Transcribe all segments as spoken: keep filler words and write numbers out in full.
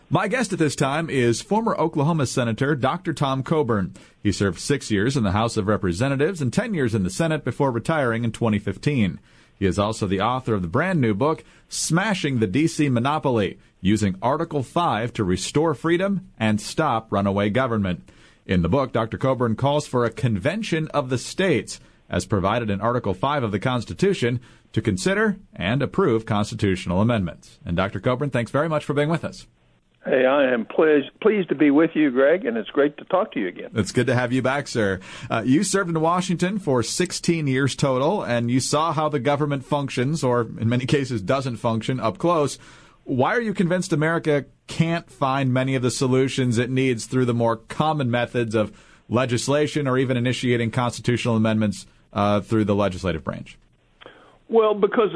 My guest at this time is former Oklahoma Senator Doctor Tom Coburn. He served six years in the House of Representatives and ten years in the Senate before retiring in twenty fifteen. He is also the author of the brand new book, Smashing the D C Monopoly, Using Article five to Restore Freedom and Stop Runaway Government. In the book, Doctor Coburn calls for a convention of the states, as provided in Article five of the Constitution, to consider and approve constitutional amendments. And Doctor Coburn, thanks very much for being with us. Hey, I am pleased, pleased to be with you, Greg, and it's great to talk to you again. It's good to have you back, sir. Uh, you served in Washington for sixteen years total, and you saw how the government functions, or in many cases doesn't function, up close. Why are you convinced America can't find many of the solutions it needs through the more common methods of legislation or even initiating constitutional amendments uh, through the legislative branch? Well, because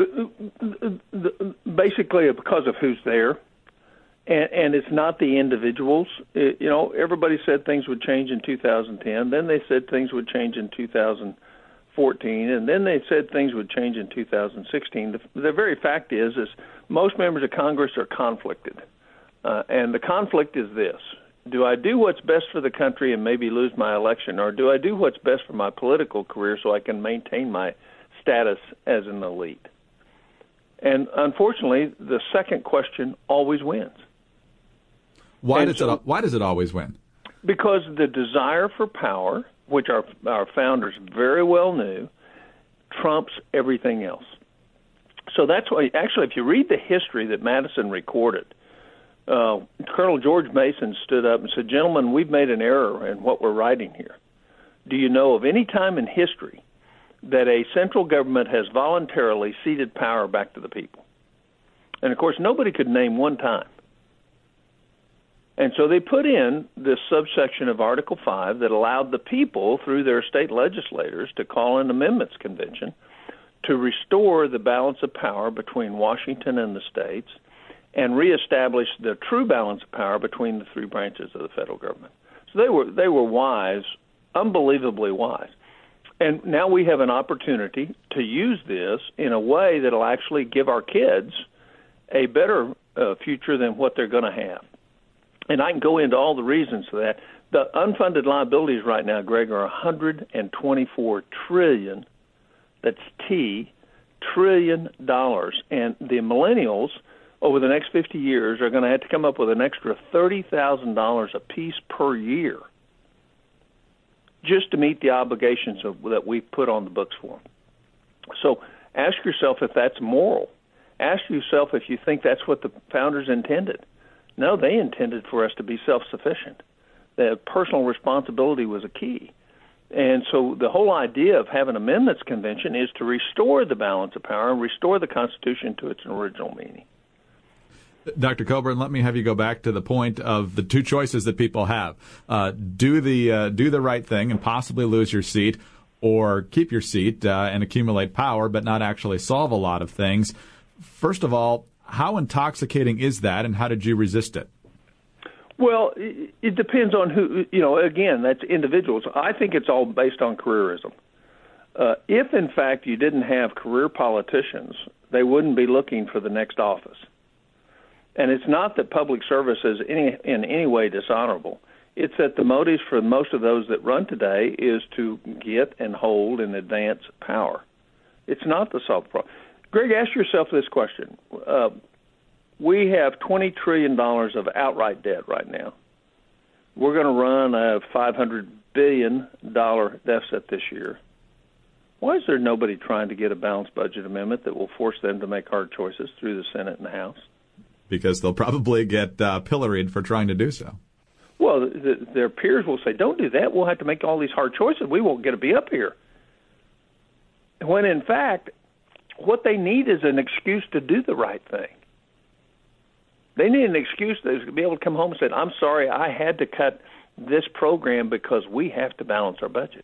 basically because of who's there. And, and it's not the individuals. It, you know, everybody said things would change in two thousand ten. Then they said things would change in two thousand fourteen. And then they said things would change in two thousand sixteen. The, the very fact is, is most members of Congress are conflicted. Uh, and the conflict is this. Do I do what's best for the country and maybe lose my election? Or do I do what's best for my political career so I can maintain my status as an elite? And unfortunately, the second question always wins. Why and does so, it? Why does it always win? Because the desire for power, which our our founders very well knew, trumps everything else. So that's why, actually, if you read the history that Madison recorded, uh, Colonel George Mason stood up and said, "Gentlemen, we've made an error in what we're writing here. Do you know of any time in history that a central government has voluntarily ceded power back to the people?" And, of course, nobody could name one time. And so they put in this subsection of Article five that allowed the people, through their state legislators, to call an amendments convention to restore the balance of power between Washington and the states and reestablish the true balance of power between the three branches of the federal government. So they were they were wise, unbelievably wise. And now we have an opportunity to use this in a way that will actually give our kids a better uh, future than what they're going to have. And I can go into all the reasons for that. The unfunded liabilities right now, Greg, are one hundred twenty-four trillion dollars. That's T, trillion dollars. And the millennials, over the next fifty years, are going to have to come up with an extra thirty thousand dollars apiece per year just to meet the obligations of, that we put on the books for them. So ask yourself if that's moral. Ask yourself if you think that's what the founders intended. No, they intended for us to be self-sufficient. That personal responsibility was a key. And so the whole idea of having an amendments convention is to restore the balance of power and restore the Constitution to its original meaning. Doctor Coburn, let me have you go back to the point of the two choices that people have. Uh, do the uh, do the right thing and possibly lose your seat, or keep your seat uh, and accumulate power but not actually solve a lot of things. First of all, how intoxicating is that, and how did you resist it? Well, it depends on who, you know, again, that's individuals. I think it's all based on careerism. Uh, if, in fact, you didn't have career politicians, they wouldn't be looking for the next office. And it's not that public service is any, in any way dishonorable. It's that the motives for most of those that run today is to get and hold and advance power. It's not to solve the problem. Greg, ask yourself this question. Uh, we have twenty trillion dollars of outright debt right now. We're going to run a five hundred billion dollars deficit this year. Why is there nobody trying to get a balanced budget amendment that will force them to make hard choices through the Senate and the House? Because they'll probably get uh, pilloried for trying to do so. Well, the, their peers will say, don't do that. We'll have to make all these hard choices. We won't get to be up here. When, in fact, what they need is an excuse to do the right thing. They need an excuse to be able to come home and say, I'm sorry, I had to cut this program because we have to balance our budget.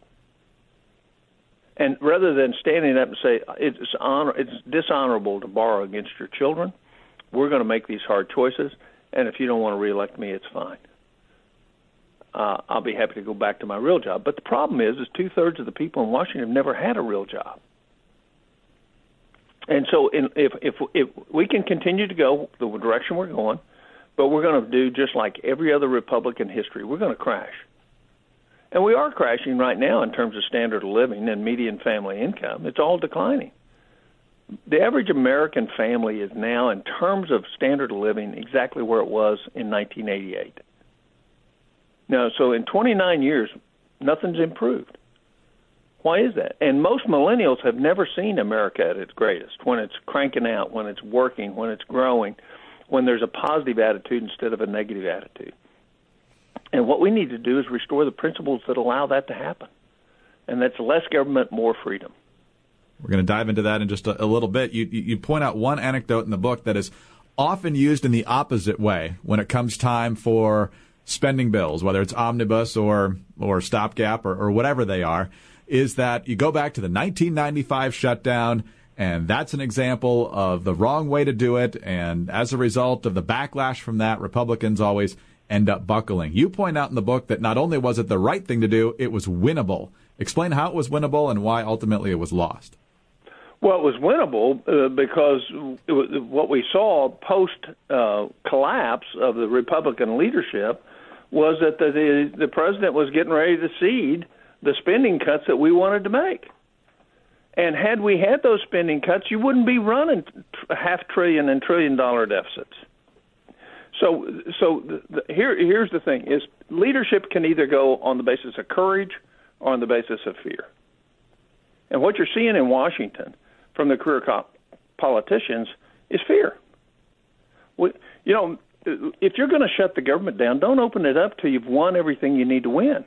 And rather than standing up and say, it's, honor, it's dishonorable to borrow against your children, we're going to make these hard choices, and if you don't want to reelect me, it's fine. Uh, I'll be happy to go back to my real job. But the problem is, is two-thirds of the people in Washington have never had a real job. And so in, if, if if we can continue to go the direction we're going, but we're going to do just like every other republic in history. We're going to crash. And we are crashing right now in terms of standard of living and median family income. It's all declining. The average American family is now, in terms of standard of living, exactly where it was in nineteen eighty-eight. Now, so in twenty-nine years, nothing's improved. Why is that? And most millennials have never seen America at its greatest, when it's cranking out, when it's working, when it's growing, when there's a positive attitude instead of a negative attitude. And what we need to do is restore the principles that allow that to happen. And that's less government, more freedom. We're going to dive into that in just a, a little bit. You, you point out one anecdote in the book that is often used in the opposite way when it comes time for spending bills, whether it's omnibus or or stopgap or, or whatever they are, is that you go back to the nineteen ninety-five shutdown, and that's an example of the wrong way to do it. And as a result of the backlash from that, Republicans always end up buckling. You point out in the book that not only was it the right thing to do, it was winnable. Explain how it was winnable and why ultimately it was lost. Well, it was winnable uh, because it was, what we saw post-collapse uh, of the Republican leadership was that the, the, the president was getting ready to cede the spending cuts that we wanted to make. And had we had those spending cuts, you wouldn't be running half trillion and trillion dollar deficits. So, so the, the, here, here's the thing: is leadership can either go on the basis of courage or on the basis of fear. And what you're seeing in Washington from the career co- politicians is fear. We, you know, if you're going to shut the government down, don't open it up till you've won everything you need to win.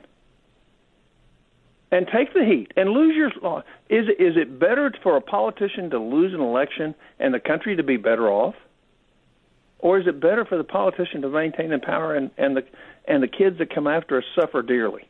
And take the heat and lose your law. Is, is it better for a politician to lose an election and the country to be better off? Or is it better for the politician to maintain the power and, and the and the kids that come after us suffer dearly?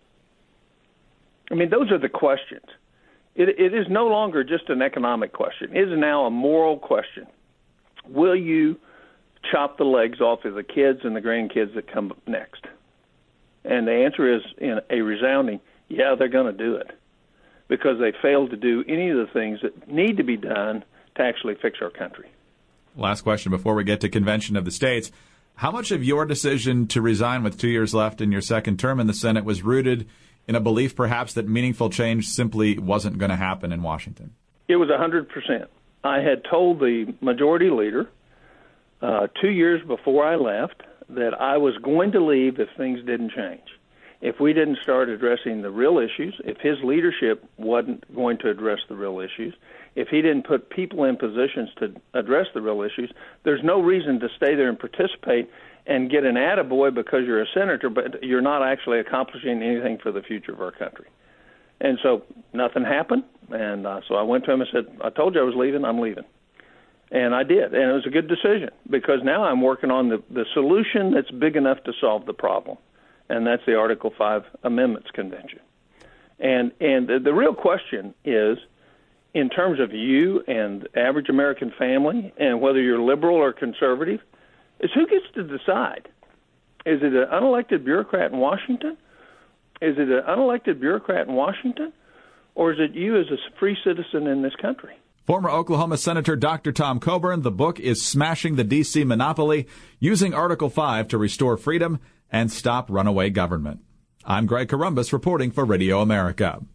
I mean, those are the questions. It, it is no longer just an economic question. It is now a moral question. Will you chop the legs off of the kids and the grandkids that come next? And the answer is in a resounding, yeah, they're going to do it, because they failed to do any of the things that need to be done to actually fix our country. Last question before we get to Convention of the States. How much of your decision to resign with two years left in your second term in the Senate was rooted in a belief perhaps that meaningful change simply wasn't going to happen in Washington? It was one hundred percent. I had told the majority leader uh, two years before I left that I was going to leave if things didn't change. If we didn't start addressing the real issues, if his leadership wasn't going to address the real issues, if he didn't put people in positions to address the real issues, there's no reason to stay there and participate and get an attaboy because you're a senator, but you're not actually accomplishing anything for the future of our country. And so nothing happened, and uh, so I went to him and said, I told you I was leaving, I'm leaving. And I did, and it was a good decision, because now I'm working on the, the solution that's big enough to solve the problem, and that's the Article five Amendments Convention. And, and the, the real question is, in terms of you and the average American family, and whether you're liberal or conservative, is who gets to decide? Is it an unelected bureaucrat in Washington? Is it an unelected bureaucrat in Washington? Or is it you as a free citizen in this country? Former Oklahoma Senator Doctor Tom Coburn. The book is Smashing the D C Monopoly, Using Article five to Restore Freedom and Stop Runaway Government. I'm Greg Corombos reporting for Radio America.